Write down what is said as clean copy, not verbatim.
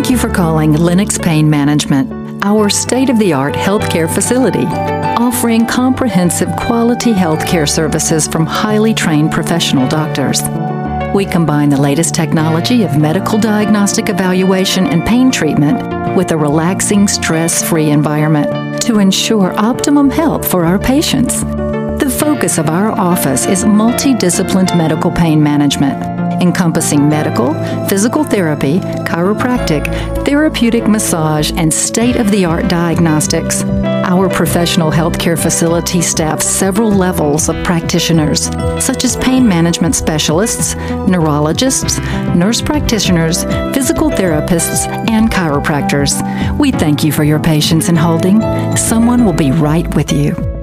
Thank you for calling Lennox Pain Management, our state-of-the-art healthcare facility, offering comprehensive quality healthcare services from highly trained professional doctors. We combine the latest technology of medical diagnostic evaluation and pain treatment with a relaxing, stress-free environment to ensure optimum health for our patients. The focus of our office is multidisciplined medical pain management, encompassing medical, physical therapy, chiropractic, therapeutic massage, and state-of-the-art diagnostics. Our professional healthcare facility staffs several levels of practitioners, such as pain management specialists, neurologists, nurse practitioners, physical therapists, and chiropractors. We thank you for your patience in holding. Someone will be right with you.